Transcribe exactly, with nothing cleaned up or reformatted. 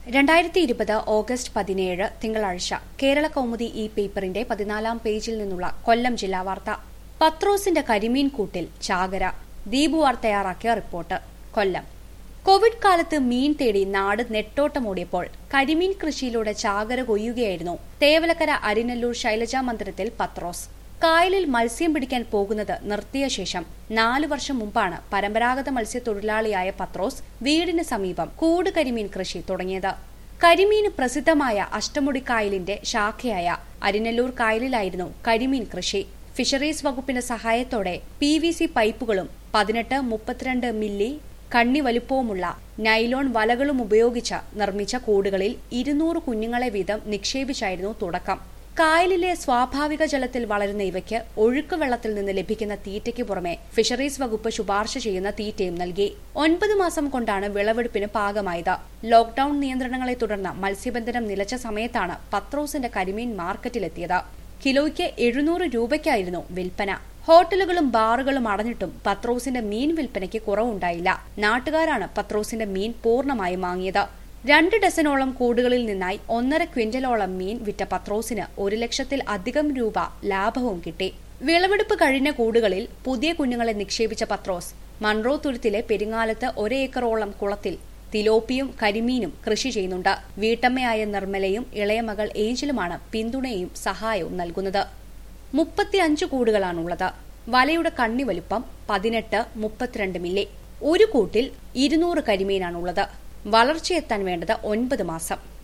രണ്ടായിരത്തി ഇരുപത് ഓഗസ്റ്റ് പതിനേഴ് തിങ്കളാഴ്ച കേരള കൗമുദി ഈ പേപ്പറിന്റെ പതിനാലാം പേജിൽ നിന്നുള്ള കൊല്ലം ജില്ലാ വാർത്ത. പത്രോസിന്റെ കരിമീൻ കൂട്ടിൽ ചാകര. ദീപുവാർ തയ്യാറാക്കിയ റിപ്പോർട്ട്. കൊല്ലം. കോവിഡ് കാലത്ത് മീൻ തേടി നാട് നെട്ടോട്ടമോടിയപ്പോൾ കരിമീൻ കൃഷിയിലൂടെ ചാകര കൊയ്യുകയായിരുന്നു തേവലക്കര അരിനല്ലൂർ ശൈലജാ മന്ദിരത്തിൽ പത്രോസ്. കായലിൽ മത്സ്യം പിടിക്കാൻ പോകുന്നത് നിർത്തിയ ശേഷം നാലു വർഷം മുമ്പാണ് പരമ്പരാഗത മത്സ്യത്തൊഴിലാളിയായ പത്രോസ് വീടിന് സമീപം കൂട് കരിമീൻ കൃഷി തുടങ്ങിയത്. കരിമീന് പ്രസിദ്ധമായ അഷ്ടമുടി കായലിന്റെ ശാഖയായ അരിനല്ലൂർ കായലിലായിരുന്നു കരിമീൻ കൃഷി. ഫിഷറീസ് വകുപ്പിന്റെ സഹായത്തോടെ പി വി സി പൈപ്പുകളും പതിനെട്ട് മുപ്പത്തിരണ്ട് മില്ലി കണ്ണി വലുപ്പവുമുള്ള നൈലോൺ വലകളും ഉപയോഗിച്ച് നിർമ്മിച്ച കൂടുകളിൽ ഇരുന്നൂറ് കുഞ്ഞുങ്ങളെ വീതം നിക്ഷേപിച്ചായിരുന്നു തുടക്കം. കായലിലെ സ്വാഭാവിക ജലത്തിൽ വളരുന്ന ഇവയ്ക്ക് ഒഴുക്ക് വെള്ളത്തിൽ നിന്ന് ലഭിക്കുന്ന തീറ്റയ്ക്ക് പുറമെ ഫിഷറീസ് വകുപ്പ് ശുപാർശ ചെയ്യുന്ന തീറ്റയും നൽകി. ഒൻപത് മാസം കൊണ്ടാണ് വിളവെടുപ്പിന് പാകമായത്. ലോക്ഡൌൺ നിയന്ത്രണങ്ങളെ തുടർന്ന് മത്സ്യബന്ധനം നിലച്ച സമയത്താണ് പത്രോസിന്റെ കരിമീൻ മാർക്കറ്റിലെത്തിയത്. കിലോയ്ക്ക് എഴുന്നൂറ് രൂപയ്ക്കായിരുന്നു വിൽപ്പന. ഹോട്ടലുകളും ബാറുകളും അടഞ്ഞിട്ടും പത്രോസിന്റെ മീൻ വിൽപ്പനയ്ക്ക് കുറവുണ്ടായില്ല. നാട്ടുകാരാണ് പത്രോസിന്റെ മീൻ പൂർണ്ണമായും വാങ്ങിയത്. രണ്ട് ഡസനോളം കൂടുകളിൽ നിന്നായി ഒന്നര ക്വിന്റലോളം മീൻ വിറ്റ പത്രോസിന് ഒരു ലക്ഷത്തിൽ അധികം രൂപ ലാഭവും കിട്ടി. വിളവെടുപ്പ് കഴിഞ്ഞ കൂടുകളിൽ പുതിയ കുഞ്ഞുങ്ങളെ നിക്ഷേപിച്ച പത്രോസ് മൺറോ തുരുത്തിലെ പെരിങ്ങാലത്ത് ഒരേക്കറോളം കുളത്തിൽ തിലോപ്പിയും കരിമീനും കൃഷി ചെയ്യുന്നുണ്ട്. വീട്ടമ്മയായ നിർമ്മലയും ഇളയ മകൾ ഏഞ്ചലുമാണ് പിന്തുണയും സഹായവും നൽകുന്നത്. മുപ്പത്തിയഞ്ച് കൂടുകളാണുള്ളത്. വലയുടെ കണ്ണി വലുപ്പം പതിനെട്ട് മുപ്പത്തിരണ്ട് മില്ലി. ഒരു കൂട്ടിൽ ഇരുന്നൂറ് കരിമീനാണുള്ളത്. വളർച്ചയെത്താൻ വേണ്ടത് ഒൻപത് മാസം.